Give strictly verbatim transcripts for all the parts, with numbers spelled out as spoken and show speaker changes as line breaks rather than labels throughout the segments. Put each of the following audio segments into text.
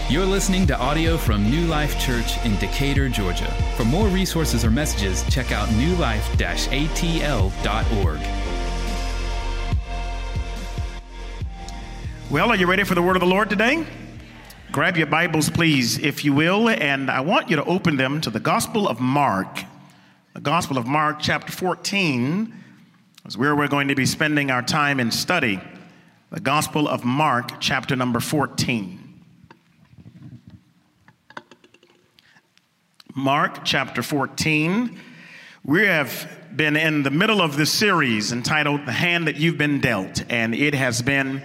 You're listening to audio from New Life Church in Decatur, Georgia. For more resources or messages, check out new life dash a t l dot org.
Well, are you ready for the word of the Lord today? Grab your Bibles, please, if you will, and I want you to open them to the Gospel of Mark. The Gospel of Mark, chapter fourteen, is where we're going to be spending our time in study. The Gospel of Mark, chapter number fourteen. Mark chapter fourteen. We have been in the middle of this series entitled The Hand That You've Been Dealt, and it has been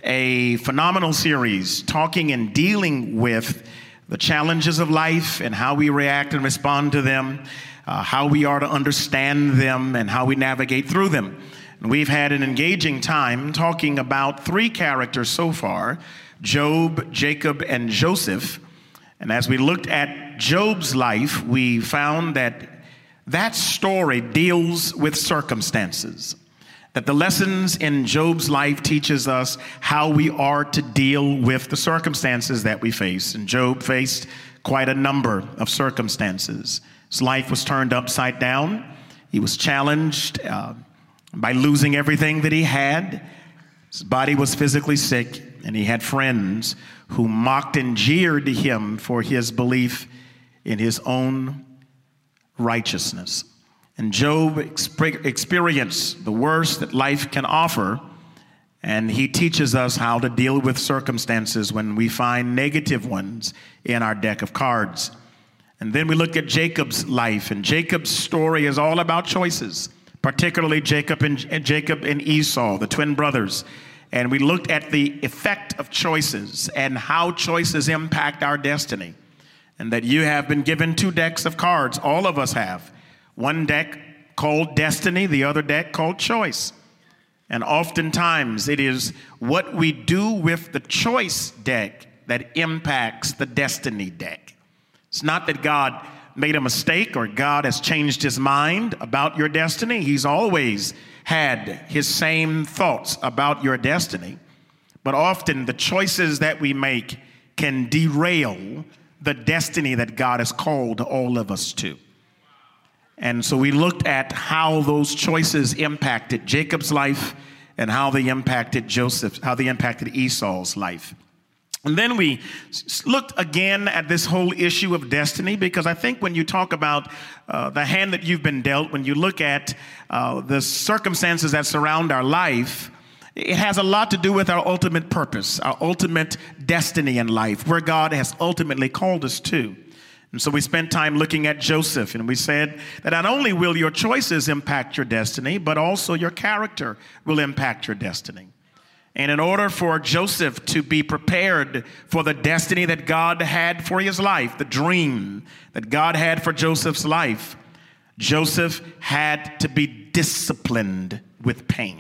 a phenomenal series talking and dealing with the challenges of life and how we react and respond to them, uh, how we are to understand them, and how we navigate through them. And we've had an engaging time talking about three characters so far: Job, Jacob, and Joseph. And as we looked at Job's life, we found that that story deals with circumstances. That the lessons in Job's life teaches us how we are to deal with the circumstances that we face. And Job faced quite a number of circumstances. His life was turned upside down. He was challenged uh, by losing everything that he had. His body was physically sick, and he had friends who mocked and jeered him for his belief in his own righteousness. And Job exp- experienced the worst that life can offer, and he teaches us how to deal with circumstances when we find negative ones in our deck of cards. And then we look at Jacob's life, and Jacob's story is all about choices, particularly Jacob and, and Jacob and Esau, the twin brothers. And we looked at the effect of choices and how choices impact our destiny. And that you have been given two decks of cards. All of us have. One deck called destiny, the other deck called choice. And oftentimes it is what we do with the choice deck that impacts the destiny deck. It's not that God made a mistake or God has changed his mind about your destiny. He's always had his same thoughts about your destiny. But often the choices that we make can derail the destiny that God has called all of us to. And so we looked at how those choices impacted Jacob's life and how they impacted Joseph, how they impacted Esau's life. And then we looked again at this whole issue of destiny, because I think when you talk about uh, the hand that you've been dealt, when you look at uh, the circumstances that surround our life, it has a lot to do with our ultimate purpose, our ultimate destiny in life, where God has ultimately called us to. And so we spent time looking at Joseph, and we said that not only will your choices impact your destiny, but also your character will impact your destiny. And in order for Joseph to be prepared for the destiny that God had for his life, the dream that God had for Joseph's life, Joseph had to be disciplined with pain.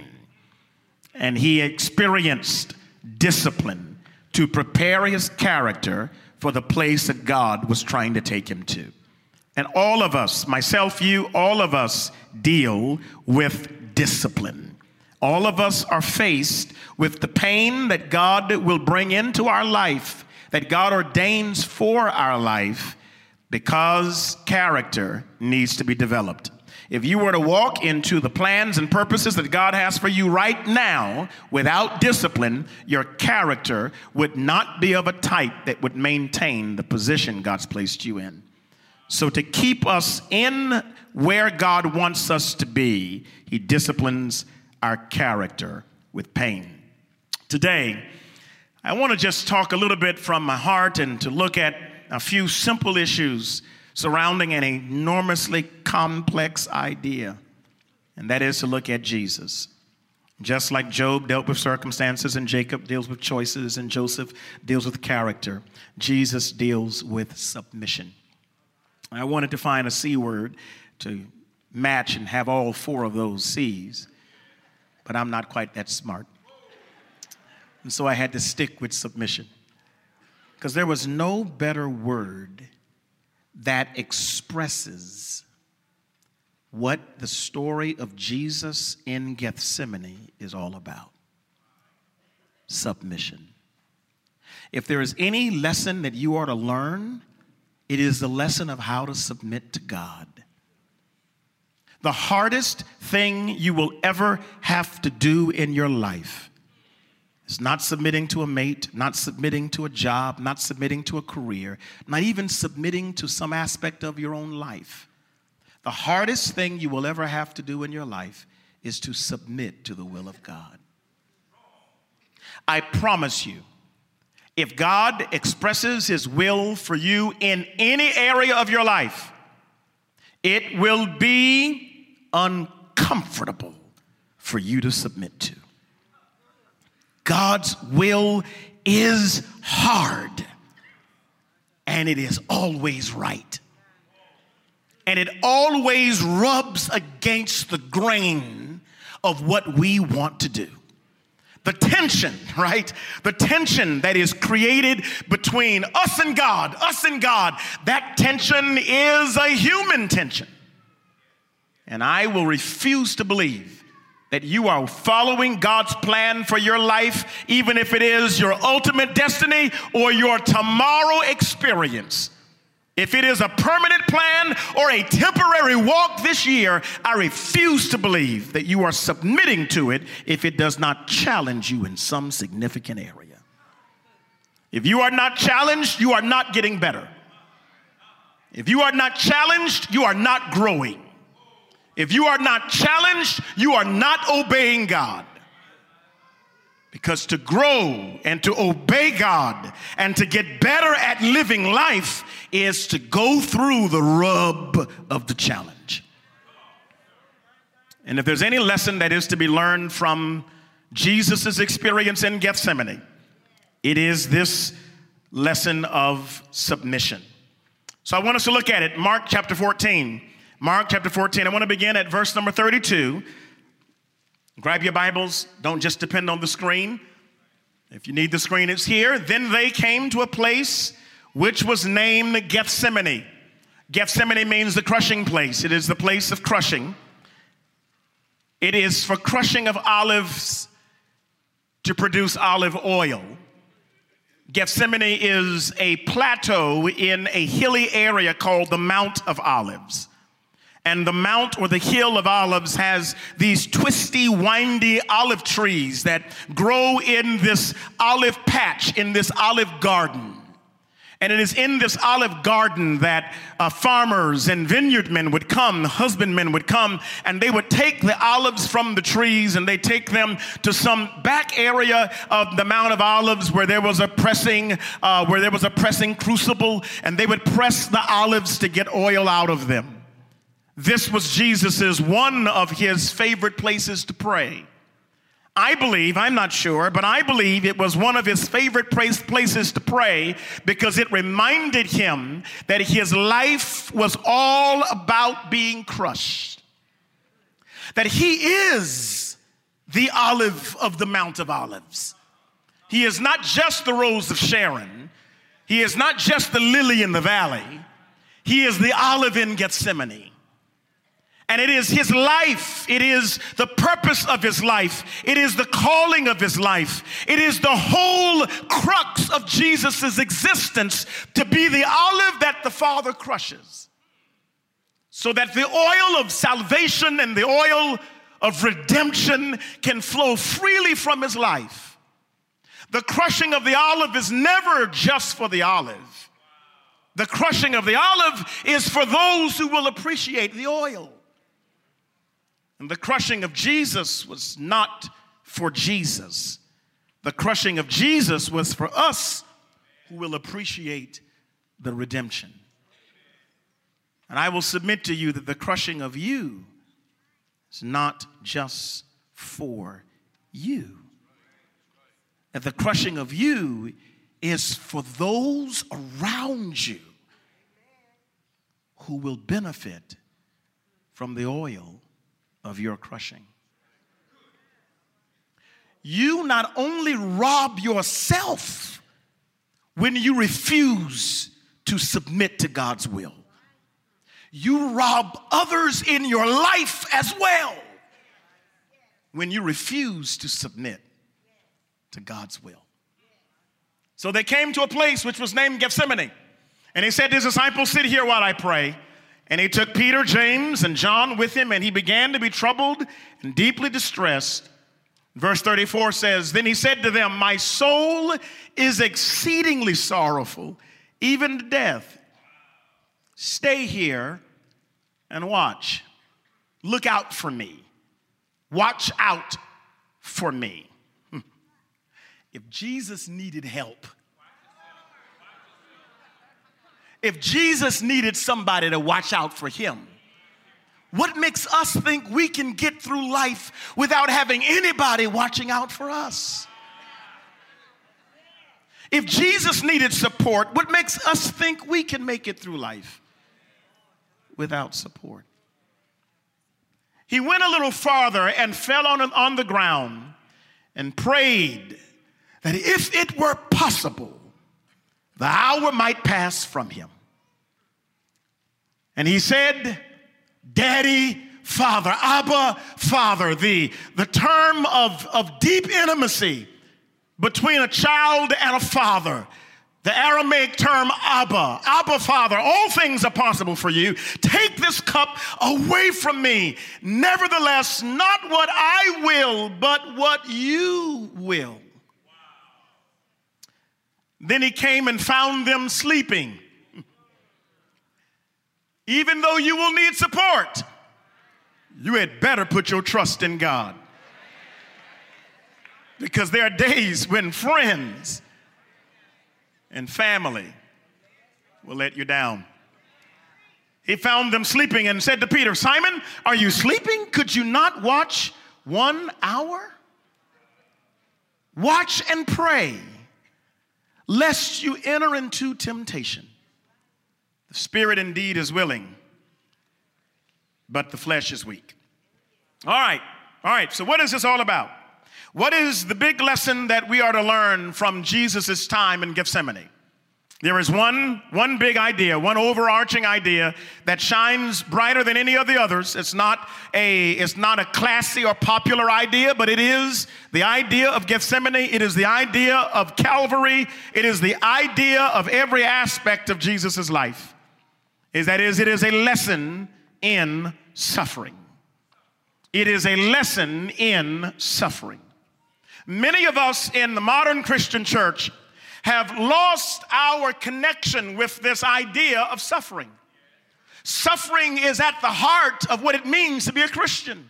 And he experienced discipline to prepare his character for the place that God was trying to take him to. And all of us, myself, you, all of us deal with discipline. All of us are faced with the pain that God will bring into our life, that God ordains for our life, because character needs to be developed. If you were to walk into the plans and purposes that God has for you right now without discipline, your character would not be of a type that would maintain the position God's placed you in. So to keep us in where God wants us to be, he disciplines our character with pain. Today, I want to just talk a little bit from my heart and to look at a few simple issues surrounding an enormously complex idea, and that is to look at Jesus. Just like Job dealt with circumstances, and Jacob deals with choices, and Joseph deals with character, Jesus deals with submission. I wanted to find a C word to match and have all four of those C's, but I'm not quite that smart. And so I had to stick with submission, because there was no better word that expresses what the story of Jesus in Gethsemane is all about. Submission. If there is any lesson that you are to learn, it is the lesson of how to submit to God. The hardest thing you will ever have to do in your life is not submitting to a mate, not submitting to a job, not submitting to a career, not even submitting to some aspect of your own life. The hardest thing you will ever have to do in your life is to submit to the will of God. I promise you, if God expresses his will for you in any area of your life, it will be uncomfortable for you to submit to. God's will is hard, and it is always right. And it always rubs against the grain of what we want to do. The tension, right? The tension that is created between us and God, us and God, that tension is a human tension. And I will refuse to believe that you are following God's plan for your life, even if it is your ultimate destiny or your tomorrow experience. If it is a permanent plan or a temporary walk this year, I refuse to believe that you are submitting to it if it does not challenge you in some significant area. If you are not challenged, you are not getting better. If you are not challenged, you are not growing. If you are not challenged, you are not obeying God. Because to grow and to obey God and to get better at living life is to go through the rub of the challenge. And if there's any lesson that is to be learned from Jesus' experience in Gethsemane, it is this lesson of submission. So I want us to look at it. Mark chapter fourteen. Mark chapter fourteen. I want to begin at verse number thirty-two. Grab your Bibles. Don't just depend on the screen. If you need the screen, it's here. Then they came to a place which was named Gethsemane. Gethsemane means the crushing place. It is the place of crushing. It is for crushing of olives to produce olive oil. Gethsemane is a plateau in a hilly area called the Mount of Olives. And the mount or the hill of olives has these twisty, windy olive trees that grow in this olive patch, in this olive garden. And it is in this olive garden that uh, farmers and vineyardmen would come, husbandmen would come, and they would take the olives from the trees and they take them to some back area of the Mount of Olives where there was a pressing, uh, where there was a pressing crucible, and they would press the olives to get oil out of them. This was Jesus's, one of his favorite places to pray. I believe, I'm not sure, but I believe it was one of his favorite place, places to pray because it reminded him that his life was all about being crushed. That he is the olive of the Mount of Olives. He is not just the rose of Sharon. He is not just the lily in the valley. He is the olive in Gethsemane. And it is his life. It is the purpose of his life. It is the calling of his life. It is the whole crux of Jesus' existence to be the olive that the Father crushes, so that the oil of salvation and the oil of redemption can flow freely from his life. The crushing of the olive is never just for the olive. The crushing of the olive is for those who will appreciate the oil. And the crushing of Jesus was not for Jesus. The crushing of Jesus was for us who will appreciate the redemption. And I will submit to you that the crushing of you is not just for you. That the crushing of you is for those around you who will benefit from the oil of your crushing. You not only rob yourself when you refuse to submit to God's will, you rob others in your life as well when you refuse to submit to God's will. So they came to a place which was named Gethsemane. And he said to his disciples, sit here while I pray. And he took Peter, James, and John with him, and he began to be troubled and deeply distressed. Verse thirty-four says, then he said to them, my soul is exceedingly sorrowful, even to death. Stay here and watch. Look out for me. Watch out for me. If Jesus needed help, if Jesus needed somebody to watch out for him, what makes us think we can get through life without having anybody watching out for us? If Jesus needed support, what makes us think we can make it through life without support? He went a little farther and fell on, on the ground and prayed that if it were possible, the hour might pass from him. And he said, Daddy, Father, Abba, Father, the, the term of, of deep intimacy between a child and a father. The Aramaic term Abba, Abba, Father, all things are possible for you. Take this cup away from me. Nevertheless, not what I will, but what you will. Then he came and found them sleeping. Even though you will need support, you had better put your trust in God. Because there are days when friends and family will let you down. He found them sleeping and said to Peter, Simon, are you sleeping? Could you not watch one hour? Watch and pray, lest you enter into temptation. The spirit indeed is willing, but the flesh is weak. All right, all right, so what is this all about? What is the big lesson that we are to learn from Jesus' time in Gethsemane? There is one, one big idea, one overarching idea that shines brighter than any of the others. It's not a, it's not a classy or popular idea, but it is the idea of Gethsemane. It is the idea of Calvary. It is the idea of every aspect of Jesus' life. Is that is, it is a lesson in suffering. It is a lesson in suffering. Many of us in the modern Christian church have lost our connection with this idea of suffering. Suffering is at the heart of what it means to be a Christian.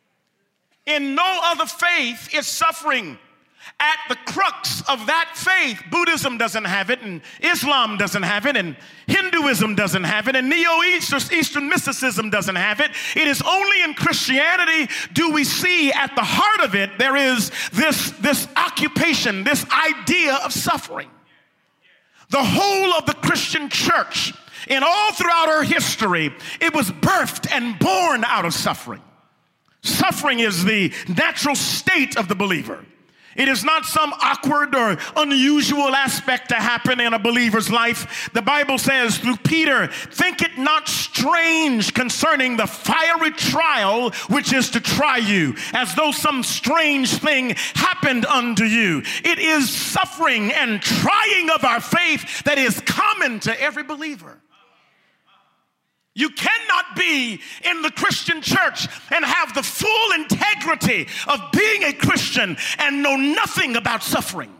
In no other faith is suffering at the crux of that faith. Buddhism doesn't have it, and Islam doesn't have it, and Hinduism doesn't have it, and Neo-Eastern mysticism doesn't have it. It is only in Christianity do we see at the heart of it there is this, this occupation, this idea of suffering. The whole of the Christian church, in all throughout our history, it was birthed and born out of suffering. Suffering is the natural state of the believer. It is not some awkward or unusual aspect to happen in a believer's life. The Bible says through Peter, think it not strange concerning the fiery trial which is to try you, as though some strange thing happened unto you. It is suffering and trying of our faith that is common to every believer. You cannot be in the Christian church and have the full integrity of being a Christian and know nothing about suffering.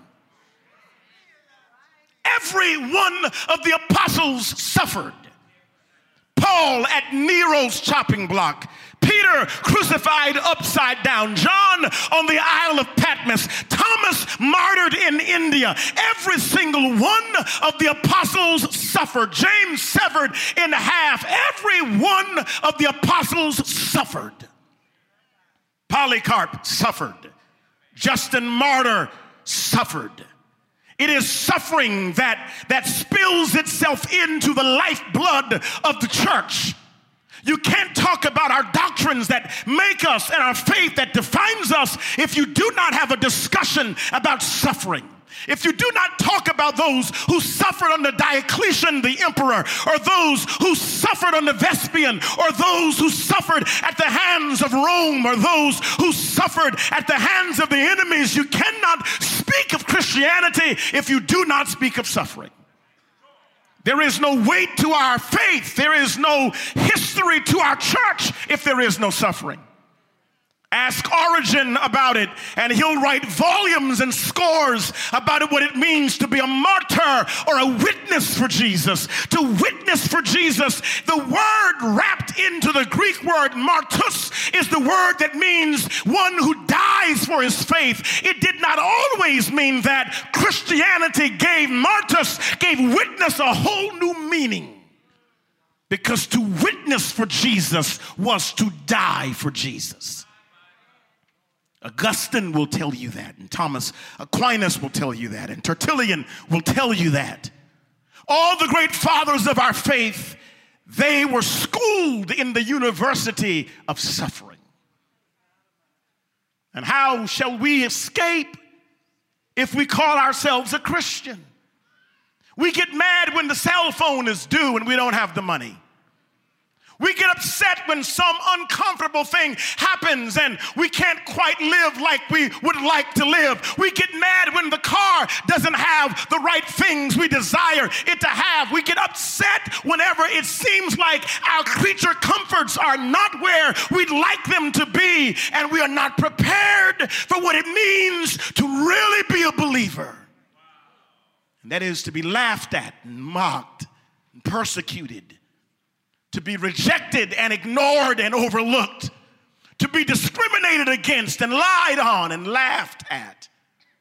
Every one of the apostles suffered. Paul at Nero's chopping block. Peter crucified upside down. John on the Isle of Patmos. Thomas martyred in India. Every single one of the apostles suffered. James severed in half. Every one of the apostles suffered. Polycarp suffered. Justin Martyr suffered. It is suffering that, that spills itself into the lifeblood of the church. You can't talk about our doctrines that make us and our faith that defines us if you do not have a discussion about suffering. if you do not talk about those who suffered under Diocletian the emperor, or those who suffered under Vespasian, or those who suffered at the hands of Rome, or those who suffered at the hands of the enemies, you cannot speak of Christianity if you do not speak of suffering. There is no weight to our faith. There is no history to our church if there is no suffering. Ask Origen about it, and he'll write volumes and scores about it, what it means to be a martyr or a witness for Jesus. To witness for Jesus, the word wrapped into the Greek word martus is the word that means one who dies for his faith. It did not always mean that. Christianity gave martus, gave witness a whole new meaning, because to witness for Jesus was to die for Jesus. Augustine will tell you that, and Thomas Aquinas will tell you that, and Tertullian will tell you that. All the great fathers of our faith, they were schooled in the university of suffering. And how shall we escape if we call ourselves a Christian? We get mad when the cell phone is due and we don't have the money. We get upset when some uncomfortable thing happens and we can't quite live like we would like to live. We get mad when the car doesn't have the right things we desire it to have. We get upset whenever it seems like our creature comforts are not where we'd like them to be, and we are not prepared for what it means to really be a believer. And that is to be laughed at and mocked and persecuted, to be rejected and ignored and overlooked, to be discriminated against and lied on and laughed at.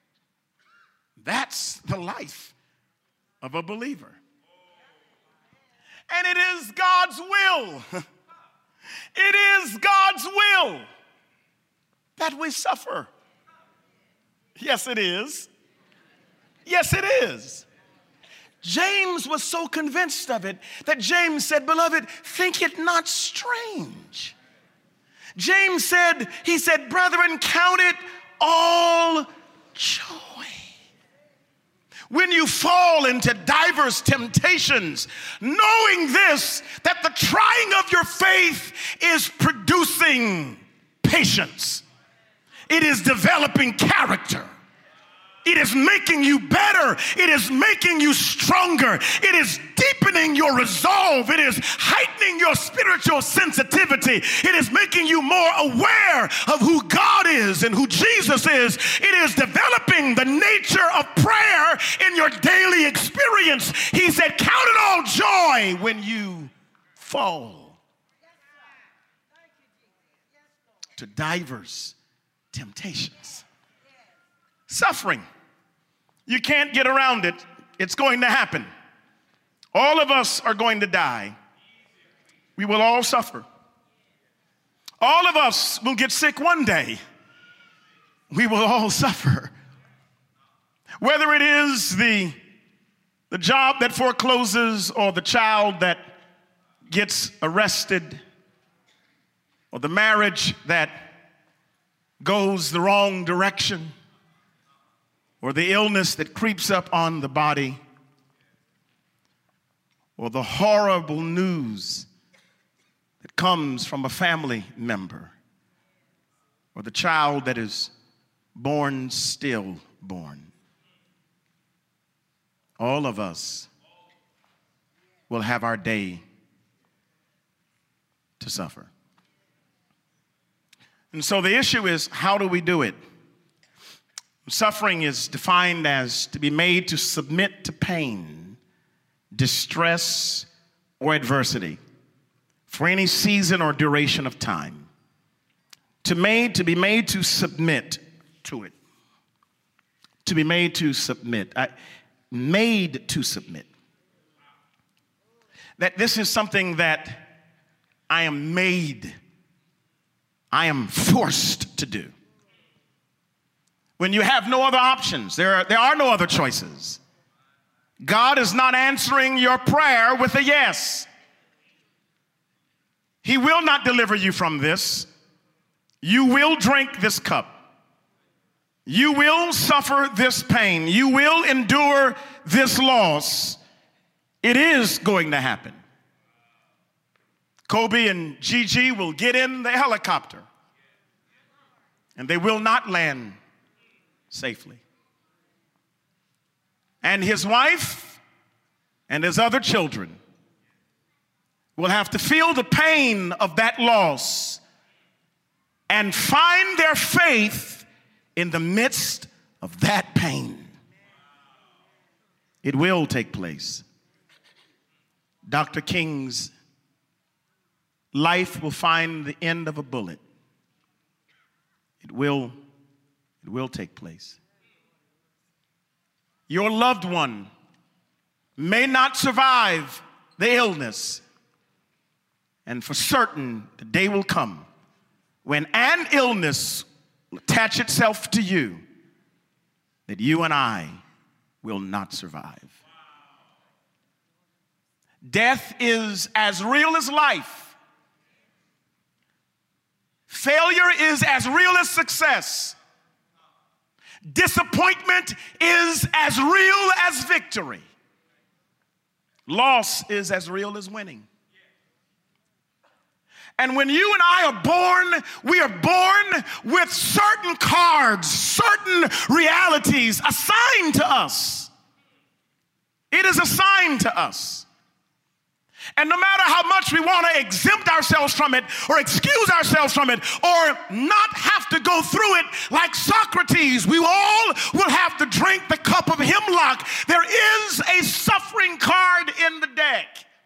That's the life of a believer. And it is God's will, it is God's will that we suffer. Yes, it is. Yes, it is. James was so convinced of it that James said, beloved, think it not strange. James said, he said, brethren, count it all joy when you fall into diverse temptations, knowing this, that the trying of your faith is producing patience. It is developing character. It is making you better. It is making you stronger. It is deepening your resolve. It is heightening your spiritual sensitivity. It is making you more aware of who God is and who Jesus is. It is developing the nature of prayer in your daily experience. He said, count it all joy when you fall to diverse temptations. Suffering. You can't get around it. It's going to happen. All of us are going to die. We will all suffer. All of us will get sick one day. We will all suffer. Whether it is the, the job that forecloses, or the child that gets arrested, or the marriage that goes the wrong direction, or the illness that creeps up on the body, or the horrible news that comes from a family member, or the child that is born stillborn. All of us will have our day to suffer. And so the issue is, how do we do it? Suffering is defined as to be made to submit to pain, distress, or adversity for any season or duration of time. To made, to be made to submit to it. To be made to submit. I, made to submit. That this is something that I am made, I am forced to do. When you have no other options, there are, there are no other choices. God is not answering your prayer with a yes. He will not deliver you from this. You will drink this cup. You will suffer this pain. You will endure this loss. It is going to happen. Kobe and Gigi will get in the helicopter, and they will not land safely. And his wife and his other children will have to feel the pain of that loss and find their faith in the midst of that pain. It will take place. Doctor King's life will find the end of a bullet. It will, it will take place. Your loved one may not survive the illness, and for certain the day will come when an illness will attach itself to you that you and I will not survive. Death is as real as life. Failure is as real as success. Disappointment is as real as victory. Loss is as real as winning. And when you and I are born, we are born with certain cards, certain realities assigned to us. It is assigned to us. And no matter how much we want to exempt ourselves from it or excuse ourselves from it or not have to go through it like Socrates, we all will have to drink the cup of hemlock. There is a suffering card in the deck.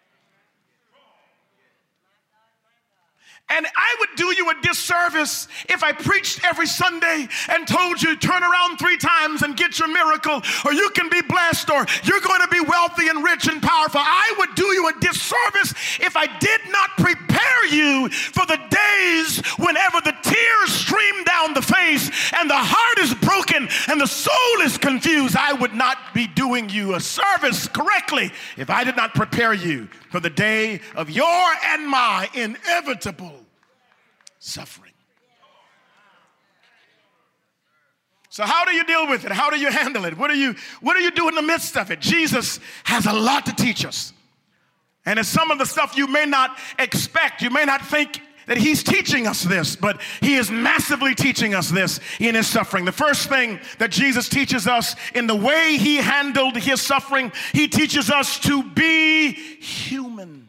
And I would do you a disservice if I preached every Sunday and told you turn around three times and get your miracle, or you can be blessed, or you're going to be wealthy and rich and powerful. I would do you a disservice if I did not prepare you for the days whenever the tears stream down the face and the heart is broken and the soul is confused. I would not be doing you a service correctly if I did not prepare you for the day of your and my inevitable suffering. So how do you deal with it? How do you handle it? What do you, what do you do in the midst of it? Jesus has a lot to teach us. And it's some of the stuff you may not expect. You may not think that he's teaching us this, but he is massively teaching us this in his suffering. The first thing that Jesus teaches us in the way he handled his suffering, he teaches us to be human.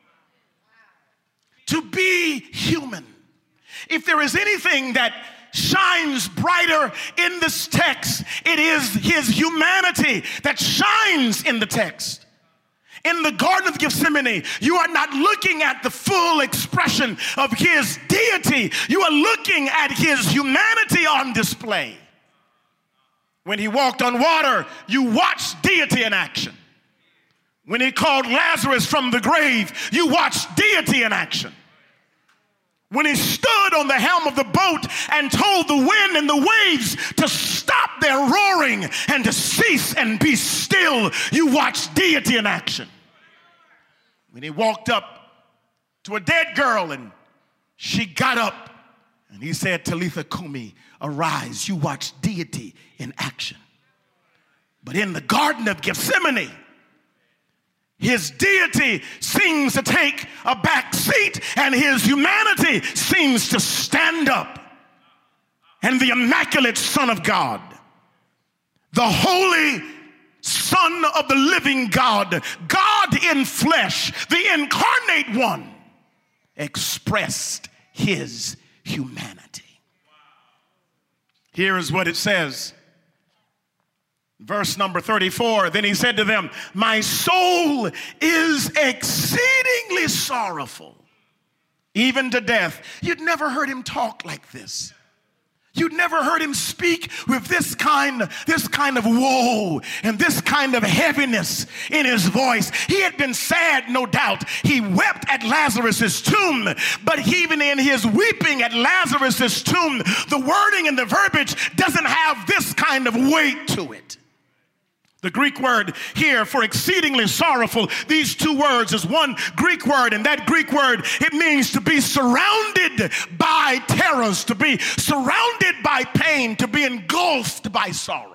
To be human. If there is anything that shines brighter in this text, it is his humanity that shines in the text. In the Garden of Gethsemane, you are not looking at the full expression of his deity. You are looking at his humanity on display. When he walked on water, you watched deity in action. When he called Lazarus from the grave, you watched deity in action. When he stood on the helm of the boat and told the wind and the waves to stop their roaring and to cease and be still, you watched deity in action. When he walked up to a dead girl and she got up and he said, Talitha Kumi, arise, you watched deity in action. But in the Garden of Gethsemane, his deity seems to take a back seat and his humanity seems to stand up. And the immaculate Son of God, the holy Son of the living God, God in flesh, the incarnate one, expressed his humanity. Here is what it says. Verse number thirty-four, then he said to them, my soul is exceedingly sorrowful, even to death. You'd never heard him talk like this. You'd never heard him speak with this kind, this kind of woe and this kind of heaviness in his voice. He had been sad, no doubt. He wept at Lazarus' tomb, but even in his weeping at Lazarus' tomb, the wording and the verbiage doesn't have this kind of weight to it. The Greek word here for exceedingly sorrowful, these two words is one Greek word, and that Greek word, it means to be surrounded by terrors, to be surrounded by pain, to be engulfed by sorrow.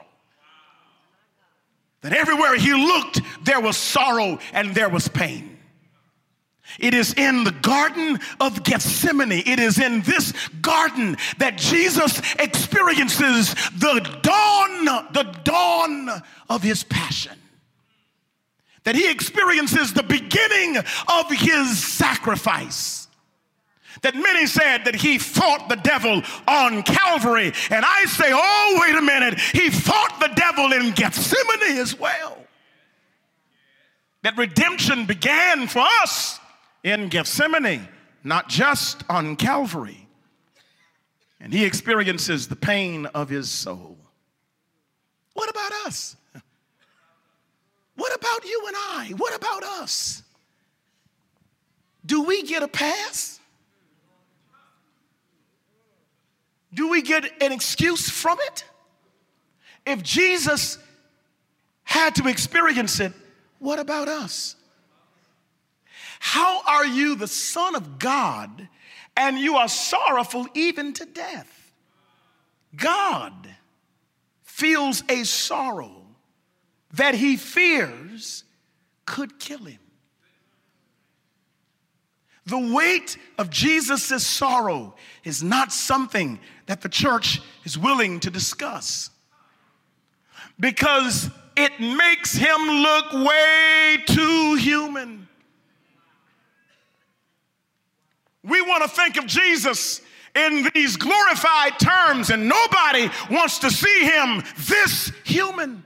That everywhere he looked, there was sorrow and there was pain. It is in the Garden of Gethsemane. It is in this garden that Jesus experiences the dawn, the dawn of his passion. That he experiences the beginning of his sacrifice. That many said that he fought the devil on Calvary. And I say, oh, wait a minute. He fought the devil in Gethsemane as well. That redemption began for us in Gethsemane, not just on Calvary. And he experiences the pain of his soul. What about us? What about you and I? What about us? Do we get a pass? Do we get an excuse from it? If Jesus had to experience it, what about us? How are you the Son of God and you are sorrowful even to death? God feels a sorrow that he fears could kill him. The weight of Jesus' sorrow is not something that the church is willing to discuss because it makes him look way too human. We want to think of Jesus in these glorified terms, and nobody wants to see him this human.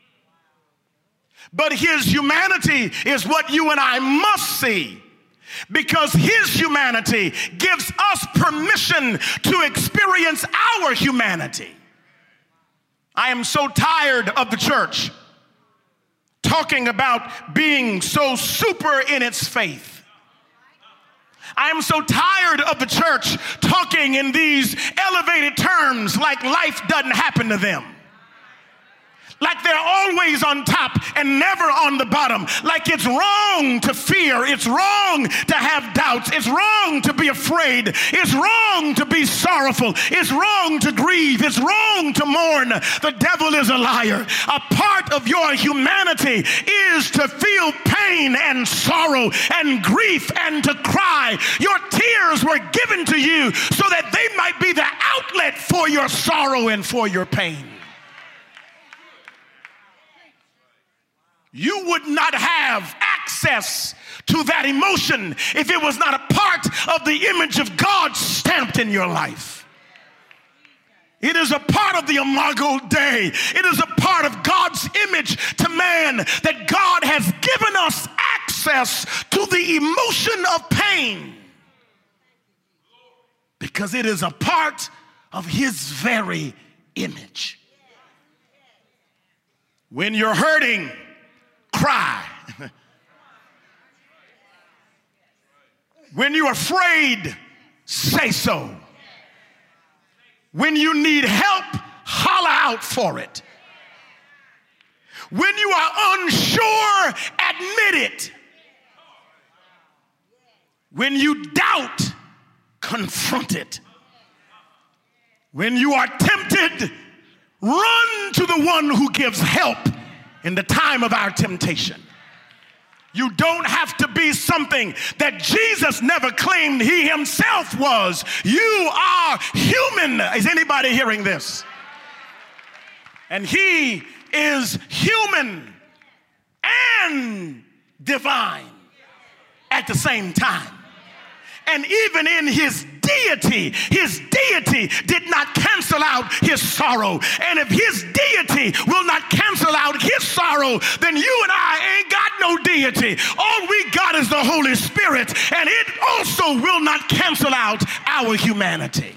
But his humanity is what you and I must see, because his humanity gives us permission to experience our humanity. I am so tired of the church talking about being so super in its faith. I am so tired of the church talking in these elevated terms like life doesn't happen to them. Like they're always on top and never on the bottom. Like it's wrong to fear. It's wrong to have doubts. It's wrong to be afraid. It's wrong to be sorrowful. It's wrong to grieve. It's wrong to mourn. The devil is a liar. A part of your humanity is to feel pain and sorrow and grief and to cry. Your tears were given to you so that they might be the outlet for your sorrow and for your pain. You would not have access to that emotion if it was not a part of the image of God stamped in your life. It is a part of the Imago Dei. It is a part of God's image to man that God has given us access to the emotion of pain because it is a part of his very image. When you're hurting, cry. When you're afraid, say so. When you need help, holler out for it. When you are unsure, admit it. When you doubt, confront it. When you are tempted, run to the one who gives help in the time of our temptation. You don't have to be something that Jesus never claimed he himself was. You are human. Is anybody hearing this? And he is human and divine at the same time. And even in his deity, his deity did not cancel out his sorrow. And if his deity will not cancel out his sorrow, then you and I ain't got no deity. All we got is the Holy Spirit, and it also will not cancel out our humanity.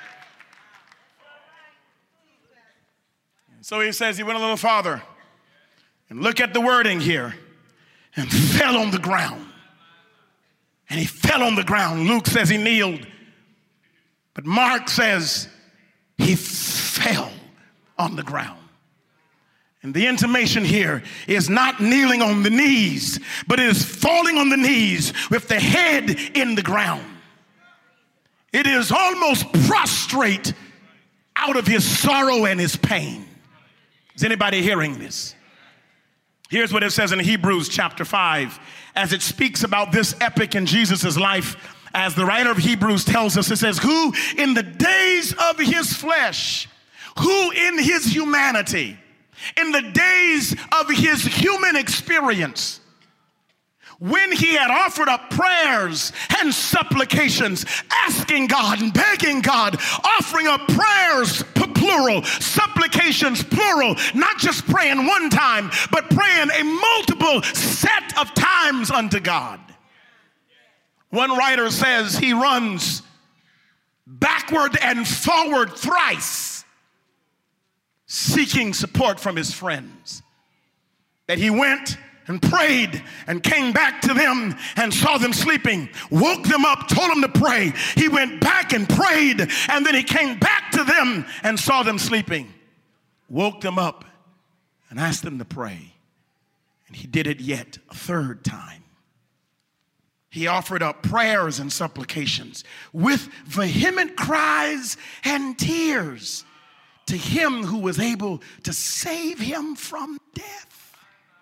So he says he went a little farther, and look at the wording here, and fell on the ground. And he fell on the ground. Luke says he kneeled. But Mark says he fell on the ground. And the intimation here is not kneeling on the knees, but it is falling on the knees with the head in the ground. It is almost prostrate out of his sorrow and his pain. Is anybody hearing this? Here's what it says in Hebrews chapter five, as it speaks about this epic in Jesus' life. As the writer of Hebrews tells us, it says, who in the days of his flesh, who in his humanity, in the days of his human experience, when he had offered up prayers and supplications, asking God and begging God, offering up prayers, plural, supplications, plural, not just praying one time, but praying a multiple set of times unto God. One writer says he runs backward and forward thrice, seeking support from his friends. That he went and prayed and came back to them and saw them sleeping, woke them up, told them to pray. He went back and prayed, and then he came back to them and saw them sleeping, woke them up and asked them to pray. And he did it yet a third time. He offered up prayers and supplications with vehement cries and tears to him who was able to save him from death.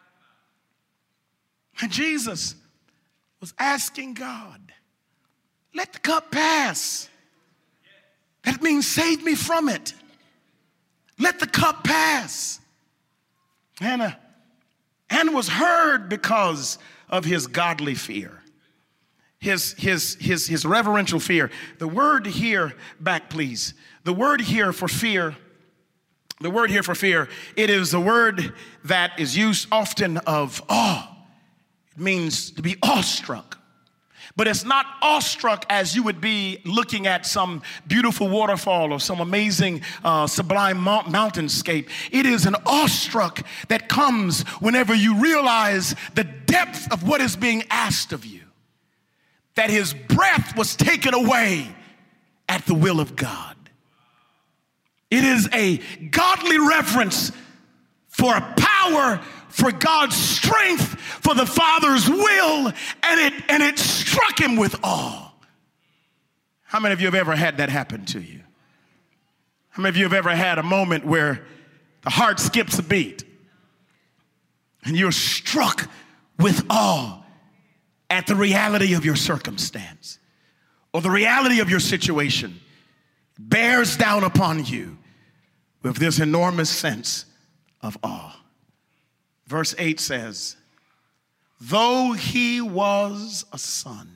And Jesus was asking God, let the cup pass. That means save me from it. Let the cup pass. And, uh, and was heard because of his godly fear. His, his, his, his reverential fear. The word here, back please. The word here for fear, the word here for fear, it is a word that is used often of awe. It means to be awestruck. But it's not awestruck as you would be looking at some beautiful waterfall or some amazing uh, sublime mount- mountainscape. It is an awestruck that comes whenever you realize the depth of what is being asked of you. That his breath was taken away at the will of God. It is a godly reverence for a power, for God's strength, for the Father's will, and it, and it struck him with awe. How many of you have ever had that happen to you? How many of you have ever had a moment where the heart skips a beat and you're struck with awe at the reality of your circumstance or the reality of your situation bears down upon you with this enormous sense of awe? Verse eight says, though he was a son,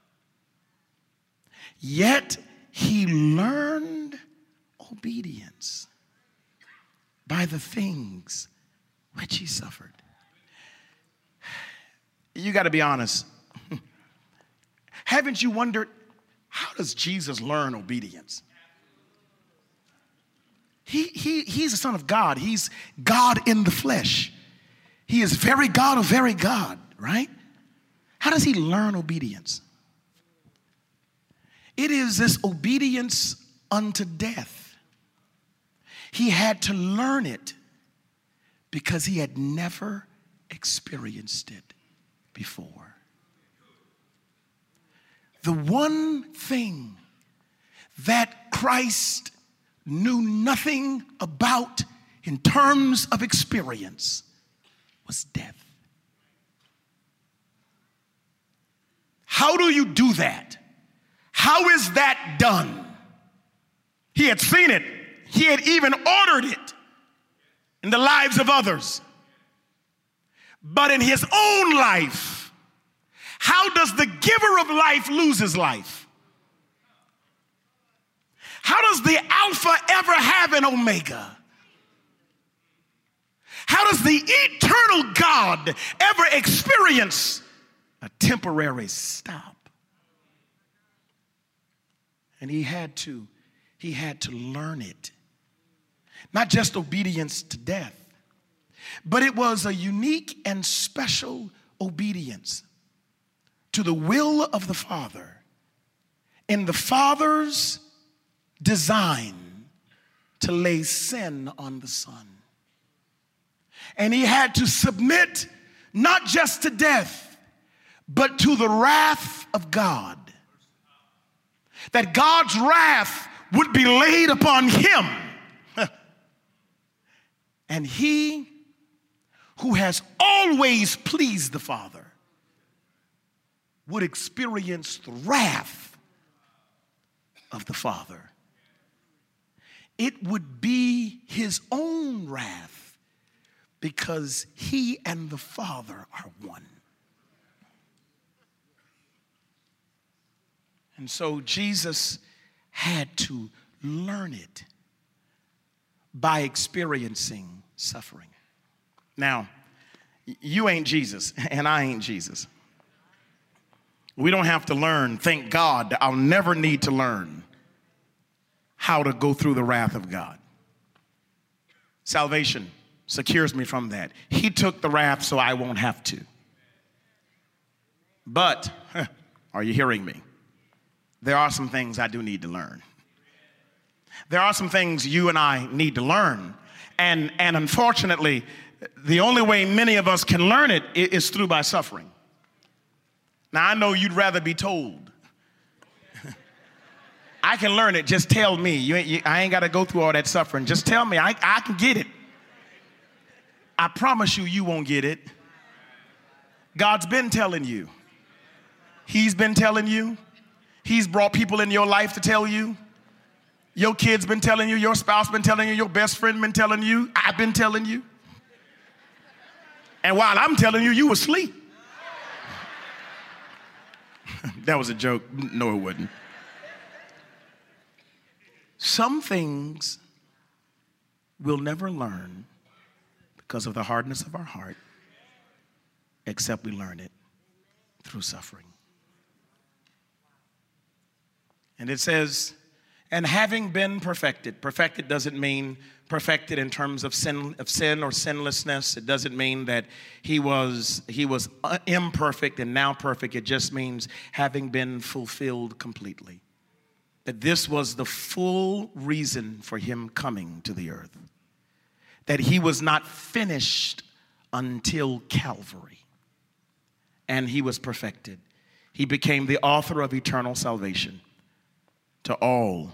yet he learned obedience by the things which he suffered. You got to be honest. Haven't you wondered, how does Jesus learn obedience? He, he, he's the Son of God. He's God in the flesh. He is very God of very God, right? How does he learn obedience? It is this obedience unto death. He had to learn it because he had never experienced it before. The one thing that Christ knew nothing about in terms of experience was death. How do you do that? How is that done? He had seen it. He had even ordered it in the lives of others. But in his own life, how does the giver of life lose his life? How does the Alpha ever have an Omega? How does the eternal God ever experience a temporary stop? And he had to, he had to learn it. Not just obedience to death, but it was a unique and special obedience to the will of the Father in the Father's design to lay sin on the Son. And he had to submit not just to death, but to the wrath of God. That God's wrath would be laid upon him. And he who has always pleased the Father would experience the wrath of the Father. It would be his own wrath because he and the Father are one. And so Jesus had to learn it by experiencing suffering. Now, you ain't Jesus, and I ain't Jesus. We don't have to learn, thank God, I'll never need to learn how to go through the wrath of God. Salvation secures me from that. He took the wrath so I won't have to. But, huh, are you hearing me? There are some things I do need to learn. There are some things you and I need to learn. And, and unfortunately, the only way many of us can learn it is through by suffering. Now, I know you'd rather be told. I can learn it. Just tell me. You ain't, you, I ain't got to go through all that suffering. Just tell me. I, I can get it. I promise you, you won't get it. God's been telling you. He's been telling you. He's brought people in your life to tell you. Your kid's been telling you. Your spouse been telling you. Your best friend been telling you. I've been telling you. And while I'm telling you, you were asleep. That was a joke. No, it wasn't. Some things we'll never learn because of the hardness of our heart, except we learn it through suffering. And it says, and having been perfected. Perfected doesn't mean perfected in terms of sin, of sin or sinlessness. It doesn't mean that he was, he was imperfect and now perfect. It just means having been fulfilled completely. That this was the full reason for him coming to the earth. That he was not finished until Calvary. And he was perfected. He became the author of eternal salvation to all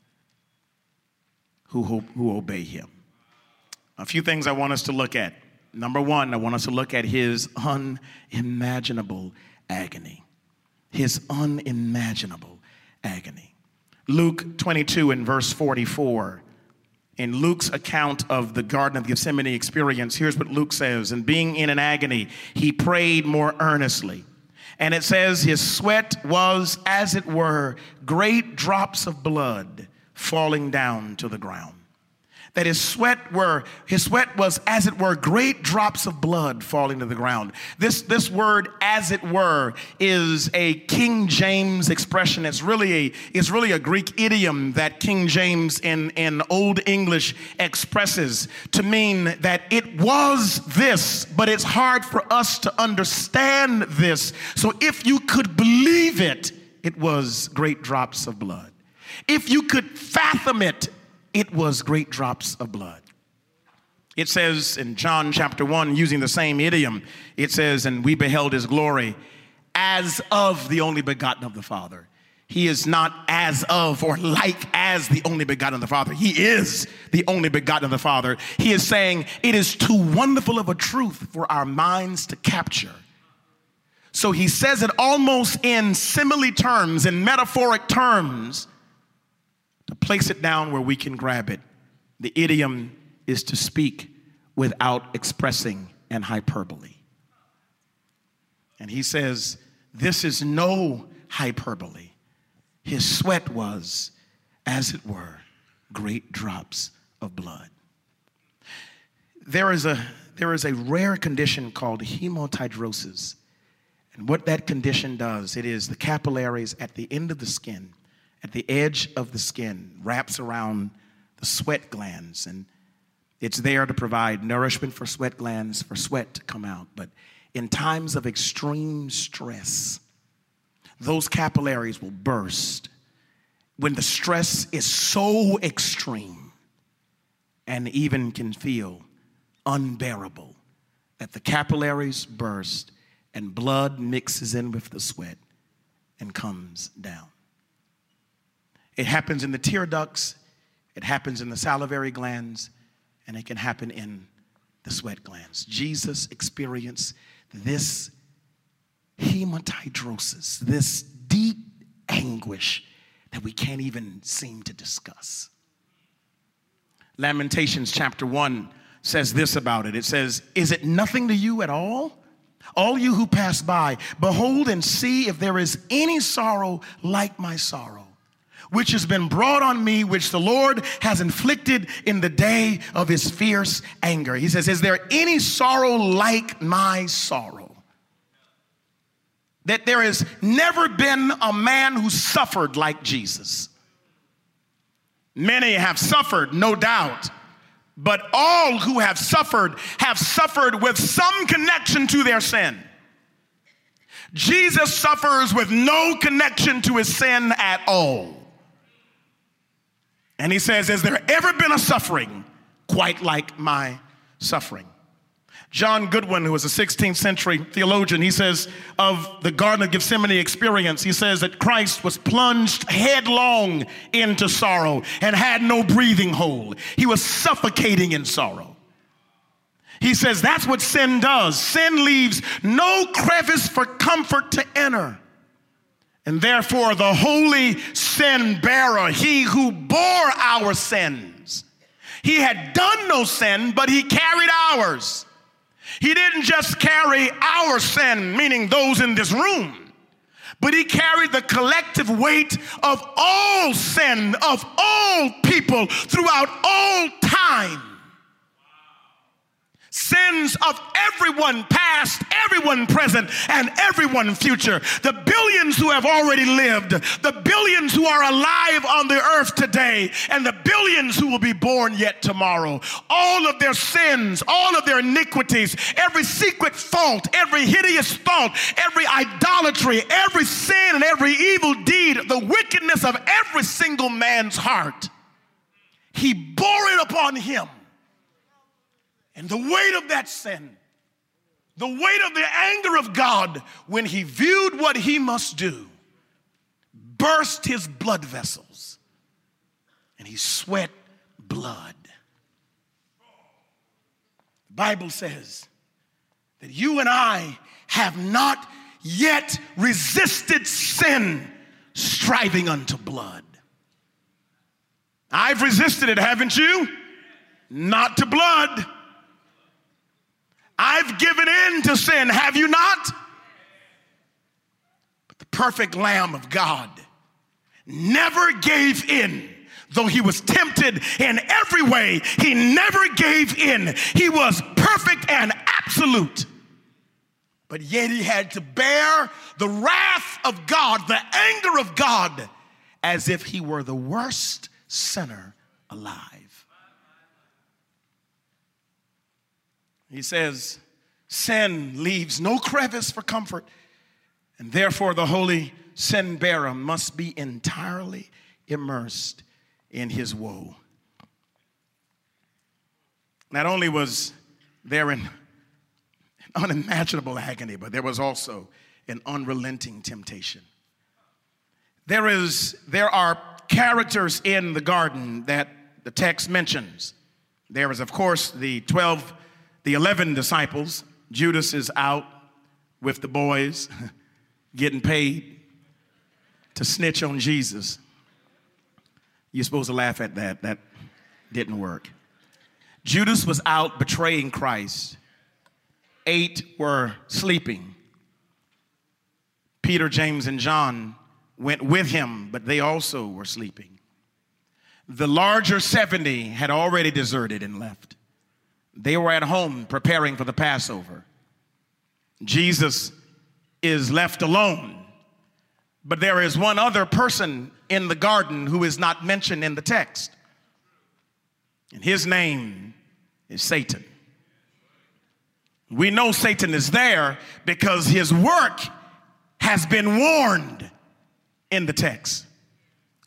who, who, who obey him. A few things I want us to look at. Number one, I want us to look at his unimaginable agony. His unimaginable agony. Luke twenty-two and verse forty-four. In Luke's account of the Garden of Gethsemane experience, here's what Luke says. And being in an agony, he prayed more earnestly. And it says his sweat was, as it were, great drops of blood falling down to the ground. That his sweat were, his sweat was, as it were, great drops of blood falling to the ground. This, this word, as it were, is a King James expression. It's really a, it's really a Greek idiom that King James in, in Old English expresses to mean that it was this, but it's hard for us to understand this. So if you could believe it, it was great drops of blood. If you could fathom it, it was great drops of blood. It says in John chapter one, using the same idiom, it says, and we beheld his glory as of the only begotten of the Father. He is not as of or like as the only begotten of the Father. He is the only begotten of the Father. He is saying it is too wonderful of a truth for our minds to capture. So he says it almost in simile terms, in metaphoric terms, to place it down where we can grab it. The idiom is to speak without expressing an hyperbole. And he says, this is no hyperbole. His sweat was, as it were, great drops of blood. There is a, there is a rare condition called hematidrosis. And what that condition does, it is the capillaries at the end of the skin, at the edge of the skin, wraps around the sweat glands, and it's there to provide nourishment for sweat glands, for sweat to come out. But in times of extreme stress, those capillaries will burst when the stress is so extreme and even can feel unbearable that the capillaries burst and blood mixes in with the sweat and comes down. It happens in the tear ducts, it happens in the salivary glands, and it can happen in the sweat glands. Jesus experienced this hematidrosis, this deep anguish that we can't even seem to discuss. Lamentations chapter one says this about it. It says, "Is it nothing to you at all? All you who pass by, behold and see if there is any sorrow like my sorrow, which has been brought on me, which the Lord has inflicted in the day of his fierce anger." He says, is there any sorrow like my sorrow? That there has never been a man who suffered like Jesus. Many have suffered, no doubt, but all who have suffered have suffered with some connection to their sin. Jesus suffers with no connection to his sin at all. And he says, has there ever been a suffering quite like my suffering? John Goodwin, who was a sixteenth century theologian, he says of the Garden of Gethsemane experience, he says that Christ was plunged headlong into sorrow and had no breathing hole. He was suffocating in sorrow. He says that's what sin does. Sin leaves no crevice for comfort to enter. And therefore, the holy sin bearer, he who bore our sins, he had done no sin, but he carried ours. He didn't just carry our sin, meaning those in this room, but he carried the collective weight of all sin, of all people throughout all time. Sins of everyone past, everyone present, and everyone future. The billions who have already lived, the billions who are alive on the earth today, and the billions who will be born yet tomorrow. All of their sins, all of their iniquities, every secret fault, every hideous thought, every idolatry, every sin and every evil deed, the wickedness of every single man's heart, he bore it upon him. And the weight of that sin, the weight of the anger of God, when he viewed what he must do, burst his blood vessels, and he sweat blood. The Bible says that you and I have not yet resisted sin, striving unto blood. I've resisted it, haven't you? Not to blood. I've given in to sin, have you not? But the perfect Lamb of God never gave in. Though he was tempted in every way, he never gave in. He was perfect and absolute. But yet he had to bear the wrath of God, the anger of God, as if he were the worst sinner alive. He says, sin leaves no crevice for comfort, and therefore the holy sin bearer must be entirely immersed in his woe. Not only was there an unimaginable agony, but there was also an unrelenting temptation. There is, there are characters in the garden that the text mentions. There is, of course, the twelve The eleven disciples. Judas is out with the boys, getting paid to snitch on Jesus. You're supposed to laugh at that. That didn't work. Judas was out betraying Christ. Eight were sleeping. Peter, James, and John went with him, but they also were sleeping. The larger seventy had already deserted and left. They were at home preparing for the Passover. Jesus is left alone. But there is one other person in the garden who is not mentioned in the text. And his name is Satan. We know Satan is there because his work has been warned in the text.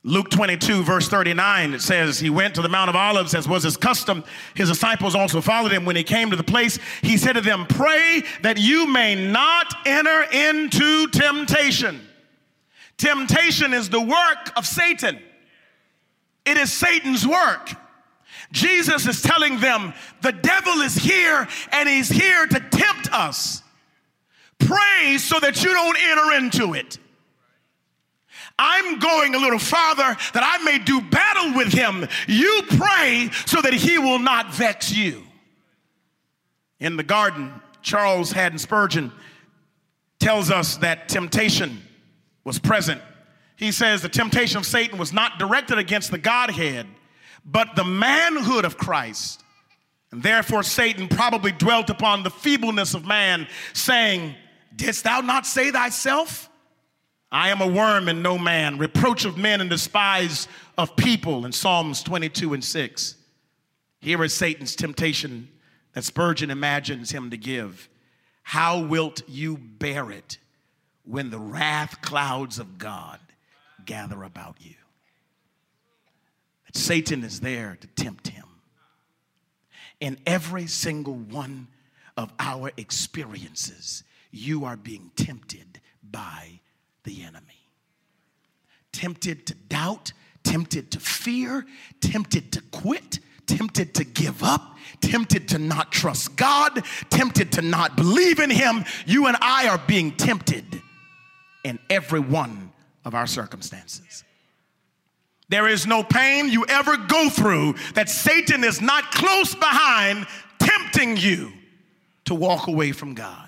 Luke twenty-two, verse thirty-nine, it says, he went to the Mount of Olives as was his custom. His disciples also followed him. When he came to the place, he said to them, pray that you may not enter into temptation. Temptation is the work of Satan. It is Satan's work. Jesus is telling them, the devil is here and he's here to tempt us. Pray so that you don't enter into it. I'm going a little farther that I may do battle with him. You pray so that he will not vex you. In the garden, Charles Haddon Spurgeon tells us that temptation was present. He says the temptation of Satan was not directed against the Godhead, but the manhood of Christ. And therefore Satan probably dwelt upon the feebleness of man, saying, didst thou not say thyself, I am a worm and no man, reproach of men and despise of people, in Psalms twenty-two and six. Here is Satan's temptation that Spurgeon imagines him to give. How wilt you bear it when the wrath clouds of God gather about you? That Satan is there to tempt him. In every single one of our experiences, you are being tempted by the enemy. Tempted to doubt, tempted to fear, tempted to quit, tempted to give up, tempted to not trust God, tempted to not believe in him. You and I are being tempted in every one of our circumstances. There is no pain you ever go through that Satan is not close behind, tempting you to walk away from God.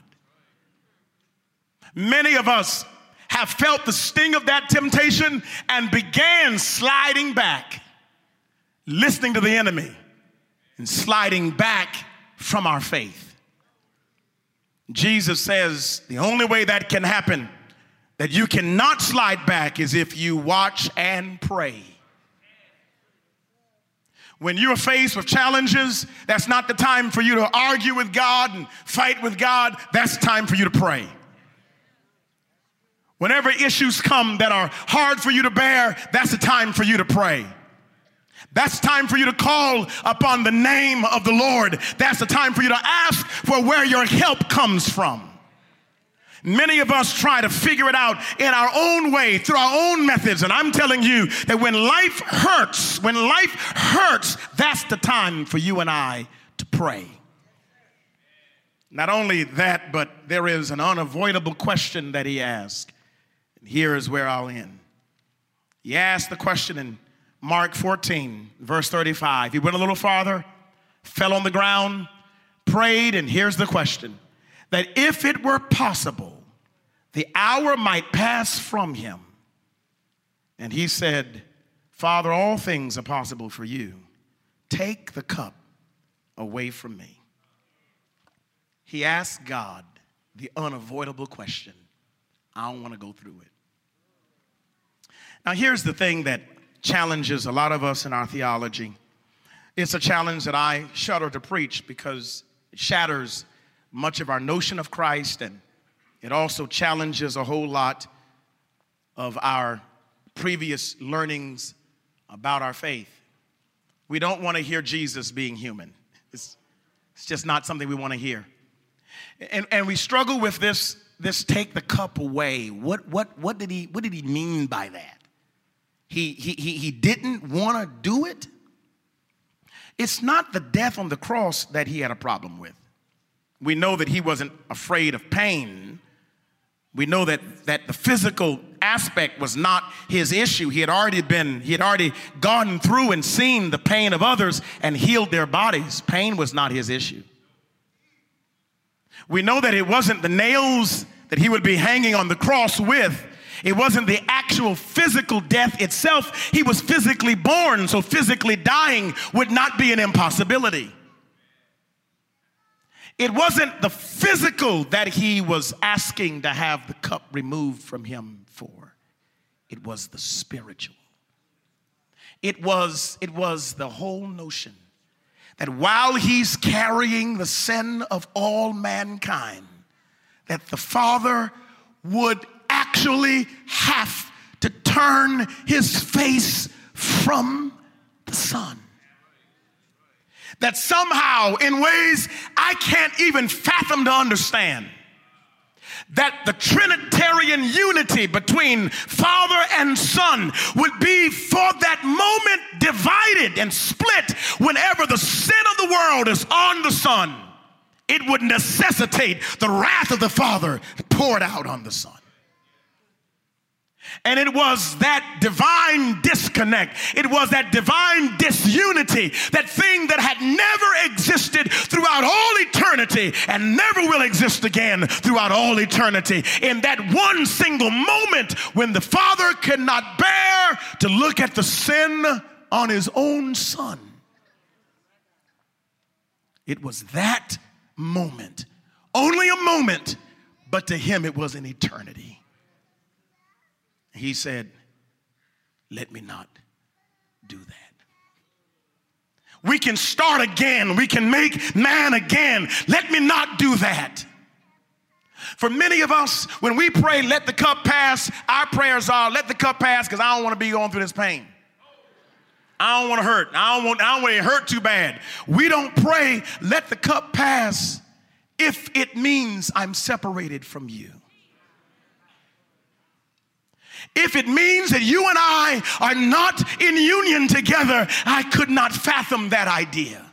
Many of us have felt the sting of that temptation and began sliding back, listening to the enemy and sliding back from our faith. Jesus says the only way that can happen, that you cannot slide back, is if you watch and pray. When you're faced with challenges, that's not the time for you to argue with God and fight with God. That's the time for you to pray. Whenever issues come that are hard for you to bear, that's the time for you to pray. That's time for you to call upon the name of the Lord. That's the time for you to ask for where your help comes from. Many of us try to figure it out in our own way, through our own methods. And I'm telling you that when life hurts, when life hurts, that's the time for you and I to pray. Not only that, but there is an unavoidable question that he asked. And here is where I'll end. He asked the question in Mark fourteen, verse thirty-five. He went a little farther, fell on the ground, prayed, and here's the question. That if it were possible, the hour might pass from him. And he said, Father, all things are possible for you. Take the cup away from me. He asked God the unavoidable question. I don't want to go through it. Now, here's the thing that challenges a lot of us in our theology. It's a challenge that I shudder to preach because it shatters much of our notion of Christ, and it also challenges a whole lot of our previous learnings about our faith. We don't want to hear Jesus being human. It's, it's just not something we want to hear. And, and we struggle with this, this take the cup away. What, what, what, did he, what did he mean by that? He, he, he, he didn't want to do it? It's not the death on the cross that he had a problem with. We know that he wasn't afraid of pain. We know that, that the physical aspect was not his issue. He had already been, he had already gone through and seen the pain of others and healed their bodies. Pain was not his issue. We know that it wasn't the nails that he would be hanging on the cross with. It wasn't the actual physical death itself. He was physically born, so physically dying would not be an impossibility. It wasn't the physical that he was asking to have the cup removed from him for. It was the spiritual. It was, it was the whole notion that while he's carrying the sin of all mankind, that the Father would actually have to turn his face from the sun. That somehow, in ways I can't even fathom to understand, that the Trinitarian unity between Father and Son would be for that moment divided and split whenever the sin of the world is on the Son. It would necessitate the wrath of the Father poured out on the Son. And it was that divine disconnect, it was that divine disunity, that thing that had never existed throughout all eternity and never will exist again throughout all eternity. In that one single moment when the Father could not bear to look at the sin on his own Son. It was that moment, only a moment, but to him it was an eternity. He said, let me not do that. We can start again. We can make man again. Let me not do that. For many of us, when we pray, let the cup pass, our prayers are, let the cup pass because I don't want to be going through this pain. I don't want to hurt. I don't want, I don't want it hurt too bad. We don't pray, let the cup pass if it means I'm separated from you. If it means that you and I are not in union together, I could not fathom that idea.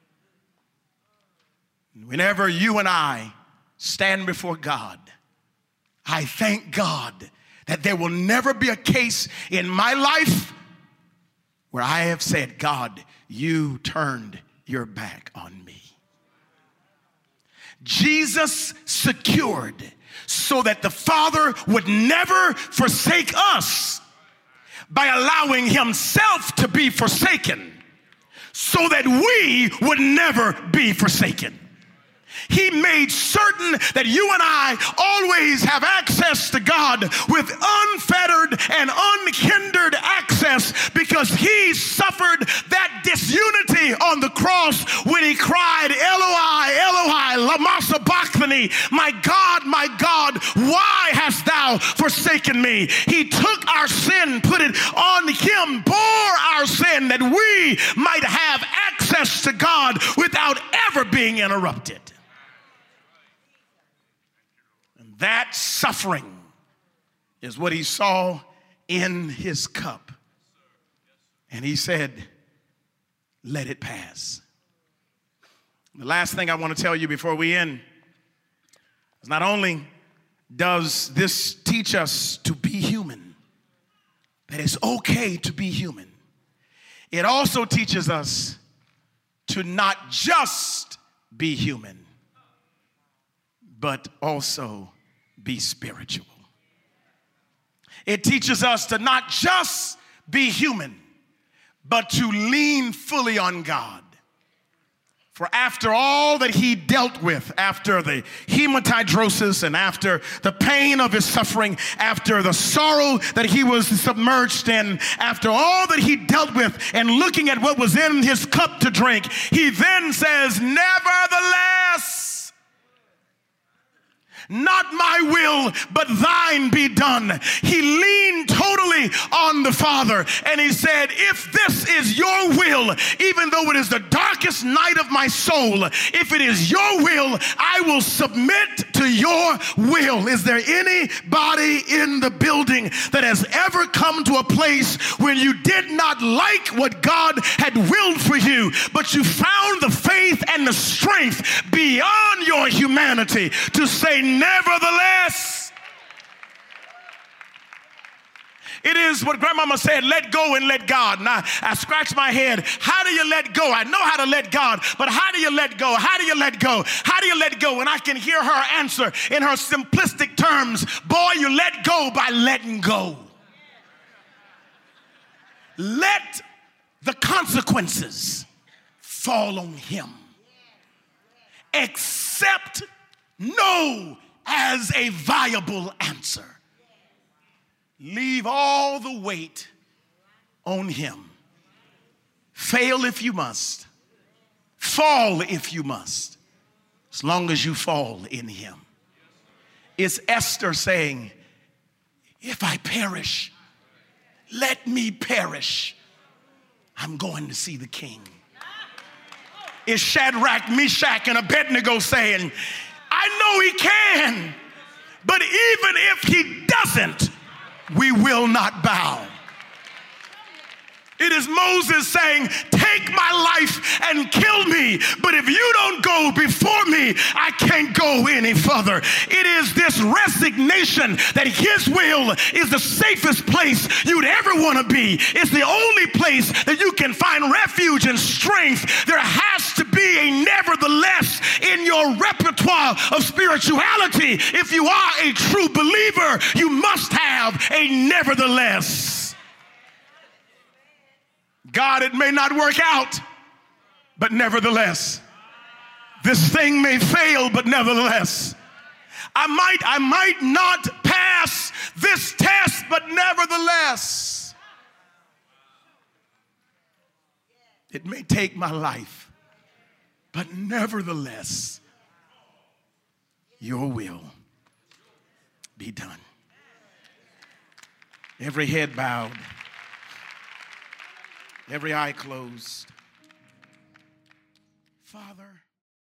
Whenever you and I stand before God, I thank God that there will never be a case in my life where I have said, God, you turned your back on me. Jesus secured so that the Father would never forsake us by allowing himself to be forsaken so that we would never be forsaken. He made certain that you and I always have access to God with unfettered and unhindered access because he suffered that disunity on the cross when he cried, Eloi, Eloi, lama sabachthani, my God, my God, why hast thou forsaken me? He took our sin, put it on him, bore our sin that we might have access to God without ever being interrupted. That suffering is what he saw in his cup. And he said, let it pass. The last thing I want to tell you before we end is not only does this teach us to be human, that it's okay to be human, it also teaches us to not just be human, but also be spiritual. It teaches us to not just be human, but to lean fully on God. For after all that he dealt with, after the hematidrosis and after the pain of his suffering, after the sorrow that he was submerged in, after all that he dealt with and looking at what was in his cup to drink, he then says, nevertheless, not my will, but thine be done. He leaned totally on the Father and he said, if this is your will, even though it is the darkest night of my soul, if it is your will, I will submit to your will. Is there anybody in the building that has ever come to a place when you did not like what God had willed for you, but you found the faith and the strength beyond your humanity to say, nevertheless? It is what grandmama said, let go and let God. And I, I scratch my head. How do you let go? I know how to let God, but how do you let go? How do you let go? How do you let go? And I can hear her answer in her simplistic terms. Boy, you let go by letting go. Let the consequences fall on him. Accept no as a viable answer. Leave all the weight on him. Fail if you must. Fall if you must. As long as you fall in him. It's Esther saying, if I perish, let me perish. I'm going to see the king. It's Shadrach, Meshach, and Abednego saying, I know he can, but even if he doesn't, we will not bow. It is Moses saying, take my life and kill me, but if you don't go before me, I can't go any further. It is this resignation that his will is the safest place you'd ever want to be. It's the only place that you can find refuge and strength. There has to be a nevertheless in your repertoire of spirituality. If you are a true believer, you must have a nevertheless. God, it may not work out, but nevertheless. This thing may fail, but nevertheless. I might, I might not pass this test, but nevertheless. It may take my life, but nevertheless, your will be done. Every head bowed. Every eye closed. Father.